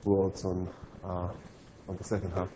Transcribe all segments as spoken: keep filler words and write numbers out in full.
words on, uh, on the second half.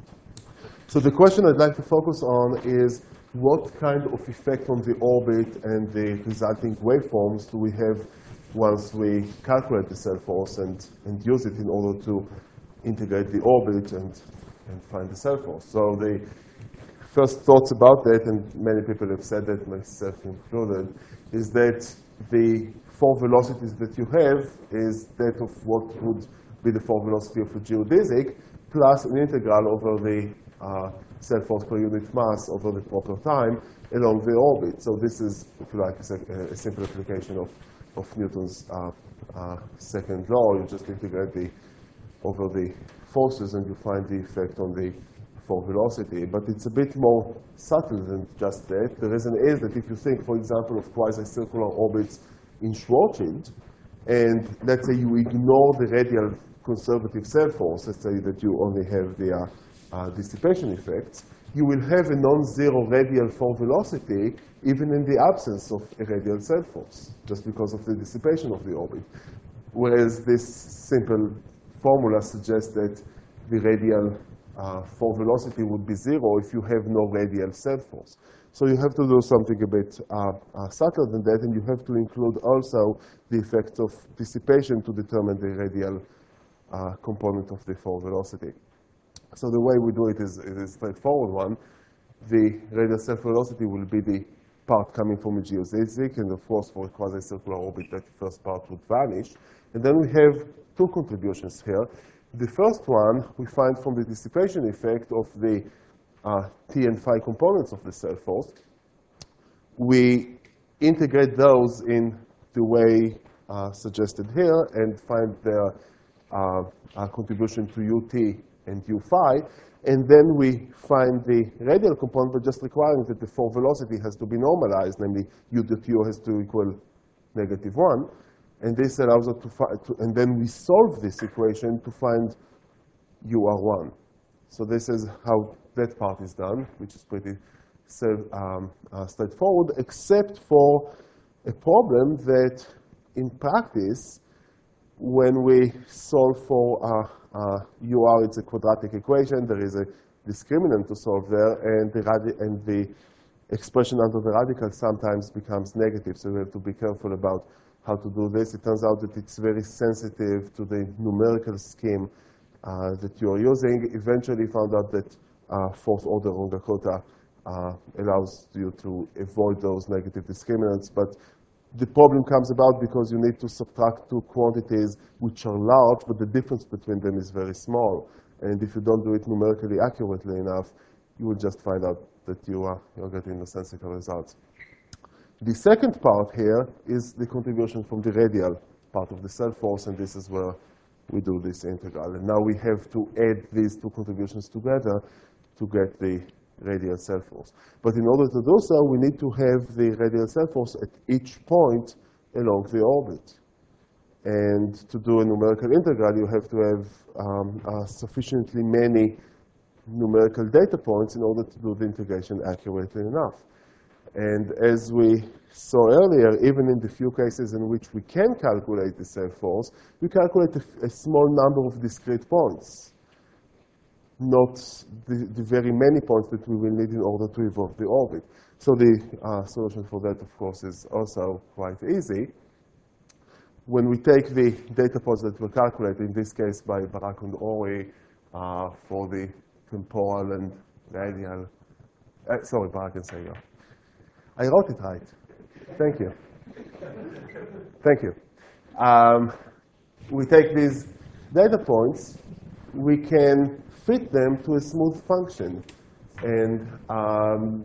So the question I'd like to focus on is what kind of effect on the orbit and the resulting waveforms do we have once we calculate the cell force and, and use it in order to integrate the orbit and, and find the cell force. So the first thoughts about that, and many people have said that, myself included, is that the four velocities that you have is that of what would be the four velocity of a geodesic plus an integral over the uh, cell force per unit mass over the proper time along the orbit. So this is, if you like, a, a simple application of, of Newton's uh, uh, second law. You just integrate the over the forces and you find the effect on the for velocity. But it's a bit more subtle than just that. The reason is that if you think, for example, of quasi-circular orbits in Schwarzschild, and let's say you ignore the radial conservative cell force, let's say that you only have the uh, uh, dissipation effects, you will have a non-zero radial for velocity even in the absence of a radial cell force, just because of the dissipation of the orbit. Whereas this simple formula suggests that the radial uh, for velocity would be zero if you have no radial cell force. So you have to do something a bit uh, uh, subtler than that, and you have to include also the effect of dissipation to determine the radial uh, component of the for velocity. So the way we do it is, is a straightforward one. The radial self-velocity will be the part coming from a geodesic, and of course for a quasi-circular orbit that first part would vanish. And then we have two contributions here. The first one we find from the dissipation effect of the uh, T and phi components of the cell force. We integrate those in the way uh, suggested here and find their uh, uh, contribution to U T and U phi. And then we find the radial component, but just requiring that the for velocity has to be normalized, namely U dot U has to equal negative one. And this allows us to find, to, and then we solve this equation to find U R one. So this is how that part is done, which is pretty self, um, uh, straightforward, except for a problem that in practice, when we solve for uh, uh, U R, it's a quadratic equation. There is a discriminant to solve there, and the, radi and the expression under the radical sometimes becomes negative. So we have to be careful about how to do this. It turns out that it's very sensitive to the numerical scheme uh, that you're using. Eventually found out that uh, fourth order Runge-Kutta uh, allows you to avoid those negative discriminants. But the problem comes about because you need to subtract two quantities which are large, but the difference between them is very small. And if you don't do it numerically accurately enough, you will just find out that you are you're getting nonsensical results. The second part here is the contribution from the radial part of the cell force, and this is where we do this integral. And now we have to add these two contributions together to get the radial cell force. But in order to do so, we need to have the radial cell force at each point along the orbit. And to do a numerical integral, you have to have um, uh, sufficiently many numerical data points in order to do the integration accurately enough. And as we saw earlier, even in the few cases in which we can calculate the cell force, we calculate a, a small number of discrete points, not the, the very many points that we will need in order to evolve the orbit. So the uh, solution for that, of course, is also quite easy. When we take the data points that were calculated, in this case by Barak and Ori, uh, for the temporal and radial, uh, sorry, Barak and Segal. I wrote it right. Thank you. Thank you. Um, we take these data points, we can fit them to a smooth function. And, um,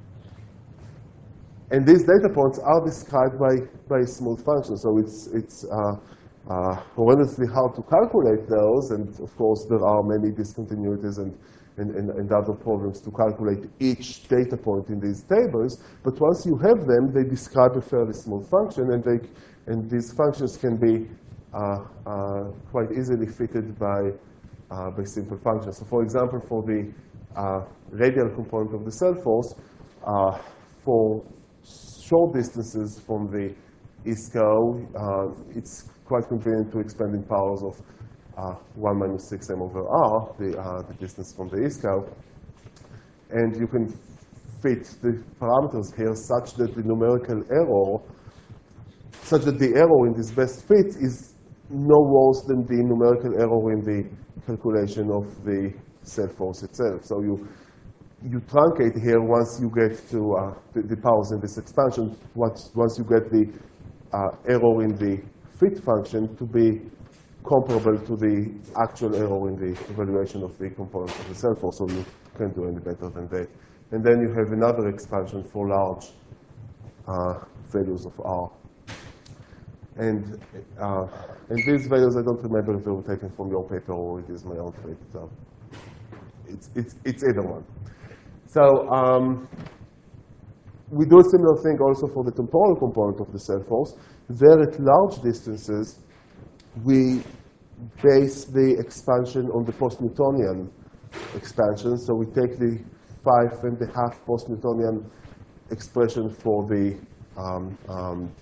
and these data points are described by, by a smooth function. So it's, it's uh, uh, horrendously hard to calculate those. And of course, there are many discontinuities and And, and, and other problems to calculate each data point in these tables. But once you have them, they describe a fairly smooth function, and, they, and these functions can be uh, uh, quite easily fitted by, uh, by simple functions. So for example, for the uh, radial component of the cell force, uh, for short distances from the I S C O, uh, it's quite convenient to expand in powers of uh, one minus six m over r, the, uh, the distance from the ISCAR. And you can fit the parameters here such that the numerical error, such that the error in this best fit is no worse than the numerical error in the calculation of the cell force itself. So you, you truncate here once you get to uh, the, the powers in this expansion, once, once you get the uh, error in the fit function to be comparable to the actual error in the evaluation of the component of the cell force, so you can't do any better than that. And then you have another expansion for large uh, values of R. And, uh, and these values, I don't remember if they were taken from your paper or it is my own fit. So it's, it's, it's either one. So um, we do a similar thing also for the temporal component of the cell force. There at large distances, we base the expansion on the post-Newtonian expansion. So we take the five and a half post-Newtonian expression for the um, um,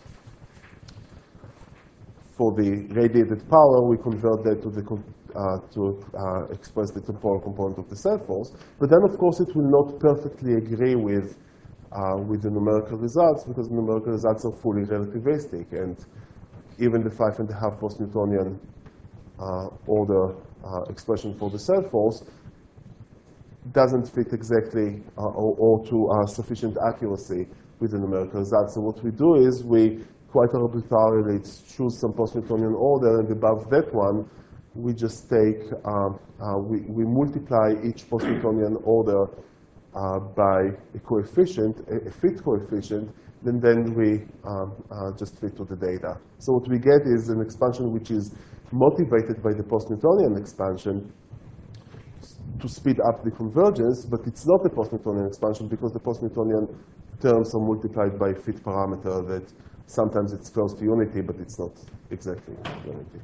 for the radiated power. We convert that to the uh, to uh, express the temporal component of the cell force. But then, of course, it will not perfectly agree with uh, with the numerical results because the numerical results are fully relativistic, and even the five and a half post-Newtonian uh, order uh, expression for the cell force doesn't fit exactly uh, or, or to uh, sufficient accuracy with the numerical results. So what we do is we quite arbitrarily choose some post-Newtonian order, and above that one, we just take, um, uh, we, we multiply each post-Newtonian order uh, by a coefficient, a, a fit coefficient, and then we um, uh, just fit to the data. So what we get is an expansion which is motivated by the post-Newtonian expansion to speed up the convergence, but it's not a post-Newtonian expansion because the post-Newtonian terms are multiplied by a fit parameter that sometimes it's close to unity, but it's not exactly unity.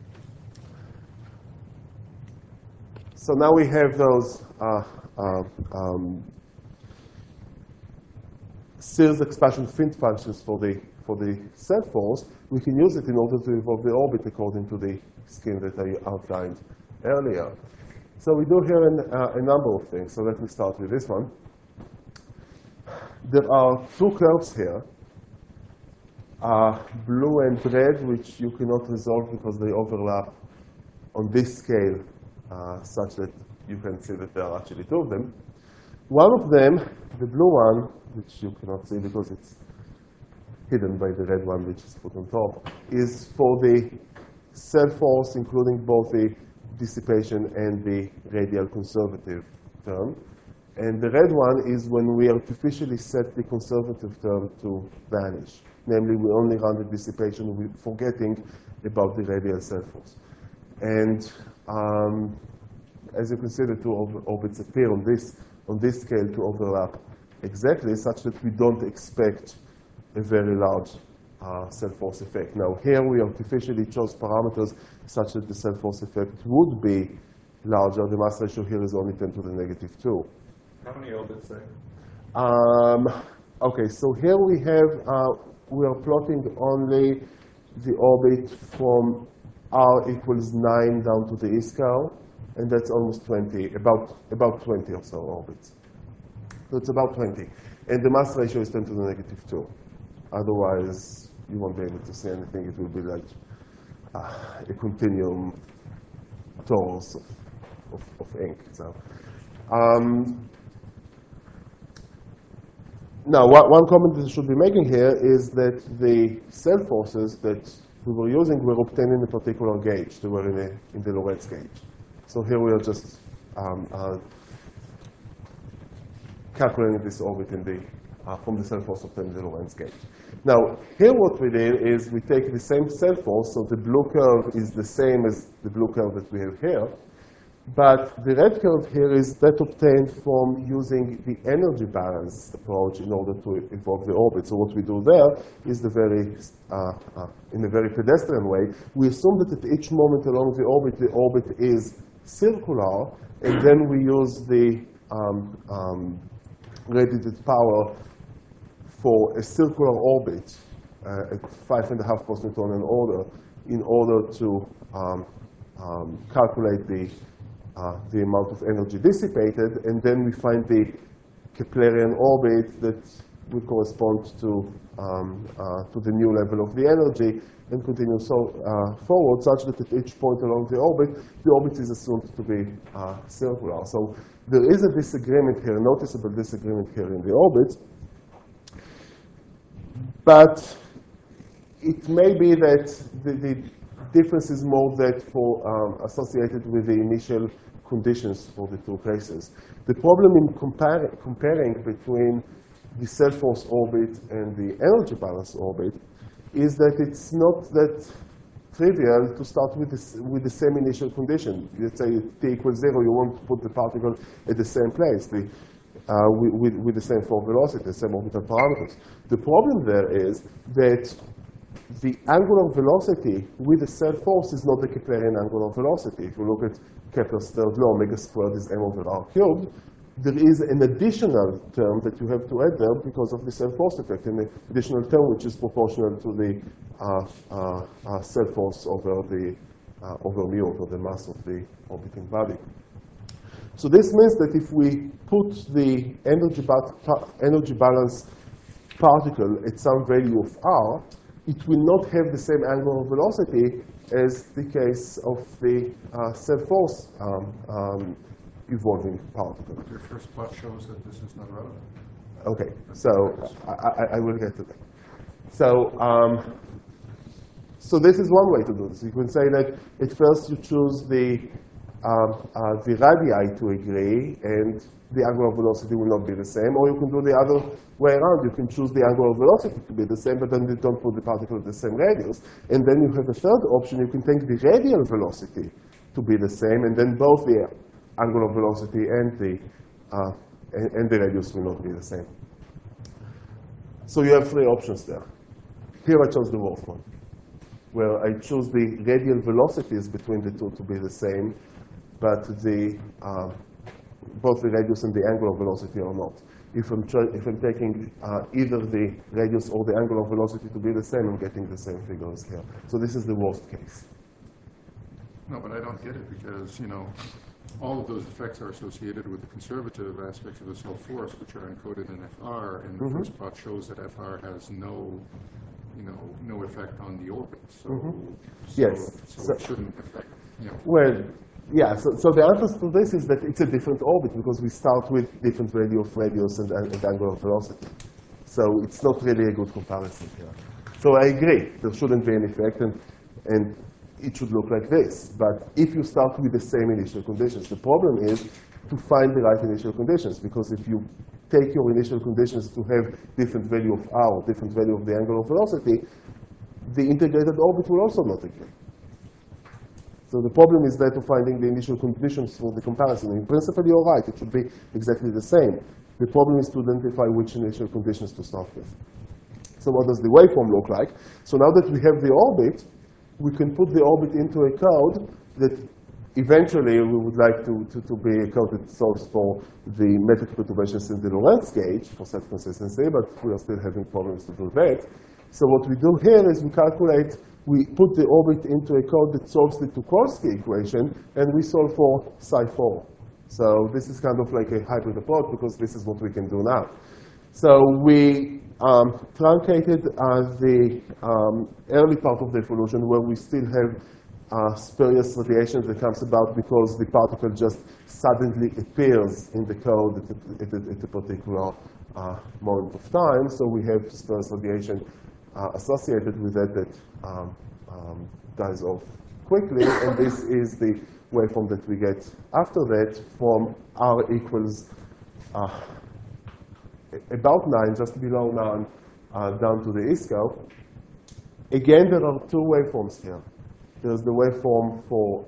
So now we have those uh, uh, um, series expansion fit functions for the for the cell force. We can use it in order to evolve the orbit according to the scheme that I outlined earlier. So we do here an, uh, a number of things. So let me start with this one. There are two curves here, uh, blue and red, which you cannot resolve because they overlap on this scale, uh, such that you can see that there are actually two of them. One of them, the blue one, which you cannot see because it's hidden by the red one, which is put on top, is for the cell force, including both the dissipation and the radial conservative term. And the red one is when we artificially set the conservative term to vanish. Namely, we only run the dissipation, we're forgetting about the radial cell force. And um, as you can see, the two orbits appear on this, on this scale to overlap exactly, such that we don't expect a very large uh, cell force effect. Now, here we artificially chose parameters such that the cell force effect would be larger. The mass ratio here is only ten to the negative two. How many orbits there? Um, okay, so here we have, uh, we are plotting only the orbit from r equals nine down to the ISCAR, and that's almost twenty, about, about twenty or so orbits. So it's about twenty. And the mass ratio is ten to the negative two. Otherwise, you won't be able to see anything. It will be like uh, a continuum torus of, of, of ink. So, um, now, what, one comment that I should be making here is that the cell forces that we were using were obtained in a particular gauge. They were in, a, in the Lorentz gauge. So here we are just um, uh, calculating this orbit in the, uh, from the cell force obtained in the Lorentz gauge. Now, here what we did is we take the same cell force, so the blue curve is the same as the blue curve that we have here, but the red curve here is that obtained from using the energy balance approach in order to evolve the orbit. So what we do there is the very, uh, uh, in a very pedestrian way, we assume that at each moment along the orbit, the orbit is circular, and then we use the um, um, radiated power for a circular orbit uh, at five and a half post-Newtonian order in order to um, um, calculate the, uh, the amount of energy dissipated, and then we find the Keplerian orbit that would correspond to, um, uh, to the new level of the energy, and continue so uh, forward, such that at each point along the orbit, the orbit is assumed to be uh, circular. So there is a disagreement here, a noticeable disagreement here in the orbits. But it may be that the, the difference is more that for um, associated with the initial conditions for the two cases. The problem in compar comparing between the self-force orbit and the energy balance orbit is that it's not that trivial to start with, this, with the same initial condition. Let's say t equals zero, you want to put the particle at the same place, the, uh, with, with, with the same form velocity, the same orbital parameters. The problem there is that the angular velocity with the self-force is not the Keplerian angular velocity. If you look at Kepler's third law, omega squared is m over r cubed, there is an additional term that you have to add there because of the self-force effect, an additional term which is proportional to the uh, uh, uh, self-force over the uh, over mu, over the mass of the orbiting body. So this means that if we put the energy, ba energy balance particle at some value of r, it will not have the same angular velocity as the case of the uh, self-force um, um, evolving particle. But your first plot shows that this is not relevant. Okay, so I, I, I will get to that. So, um, so this is one way to do this. You can say that at first you choose the, um, uh, the radii to agree, and the angular velocity will not be the same. Or you can do the other way around. You can choose the angular velocity to be the same, but then you don't put the particle at the same radius. And then you have a third option. You can take the radial velocity to be the same, and then both the angular velocity and the, uh, and, and the radius will not be the same. So you have three options there. Here I chose the worst one, where I choose the radial velocities between the two to be the same, but the, uh, both the radius and the angular velocity are not. If I'm, if I'm taking uh, either the radius or the angular velocity to be the same, I'm getting the same figures here. So this is the worst case. No, but I don't get it because, you know, all of those effects are associated with the conservative aspects of the self-force, which are encoded in F R, and the mm-hmm. first plot shows that F R has no, you know, no effect on the orbit. So, mm-hmm. so, yes. so, so it shouldn't affect, you know. Well, yeah, so, so the answer to this is that it's a different orbit because we start with different value of radius and, and, and angular velocity. So it's not really a good comparison here. So I agree, there shouldn't be an effect, and, and it should look like this. But if you start with the same initial conditions, the problem is to find the right initial conditions, because if you take your initial conditions to have different value of r, or different value of the angular velocity, the integrated orbit will also not agree. So the problem is that of finding the initial conditions for the comparison. In principle, you're right, it should be exactly the same. The problem is to identify which initial conditions to start with. So what does the waveform look like? So now that we have the orbit, we can put the orbit into a code that eventually we would like to, to, to be a code that solves for the metric perturbations in the Lorentz gauge for self-consistency, but we are still having problems to do that. So what we do here is we calculate, we put the orbit into a code that solves the Tucholsky equation, and we solve for psi four. So this is kind of like a hybrid approach, because this is what we can do now. So we um, truncated uh, the um, early part of the evolution, where we still have uh, spurious radiation that comes about because the particle just suddenly appears in the code at a, at a, at a particular uh, moment of time. So we have spurious radiation uh, associated with that that um, um, dies off quickly, and this is the waveform that we get after that from r equals uh, about nine, just below nine, uh, down to the ISCO. Again, there are two waveforms here. There's the waveform for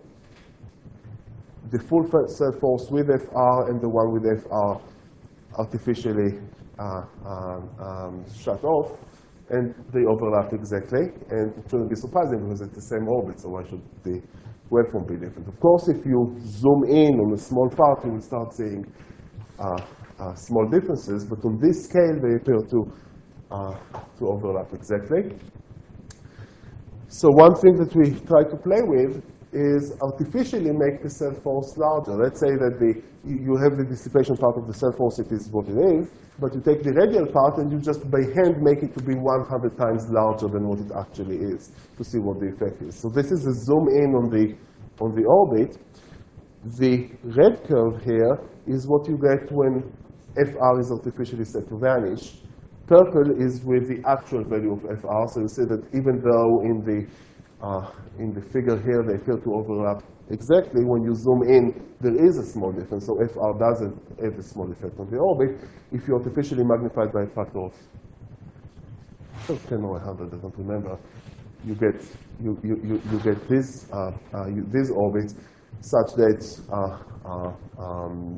the full self-force with F R and the one with F R artificially uh, um, um, shut off. And they overlap exactly. And it shouldn't be surprising because it's the same orbit, so why should the waveform be different? Of course, if you zoom in on a small part, you will start seeing uh, uh, small differences. But on this scale, they appear to, uh, to overlap exactly. So one thing that we try to play with is artificially make the cell force larger. Let's say that the, you have the dissipation part of the cell force, it is what it is, but you take the radial part and you just by hand make it to be one hundred times larger than what it actually is to see what the effect is. So this is a zoom in on the, on the orbit. The red curve here is what you get when F R is artificially set to vanish. Purple is with the actual value of F R, so you see that even though in the, uh, in the figure here they appear to overlap exactly, when you zoom in, there is a small difference, so F R doesn't have a small effect on the orbit. If you artificially magnify by a factor of ten or one hundred, I don't remember, you get, you, you, you, you get this, uh, uh, you, these orbits such that uh, uh, um,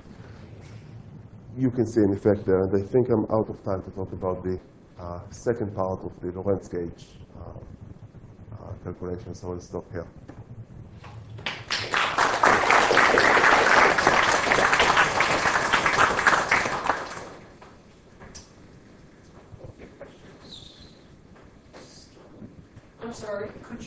you can see an effect there. And I think I'm out of time to talk about the uh, second part of the Lorentz gauge uh, uh, calculation, so I'll stop here. I'm sorry, could you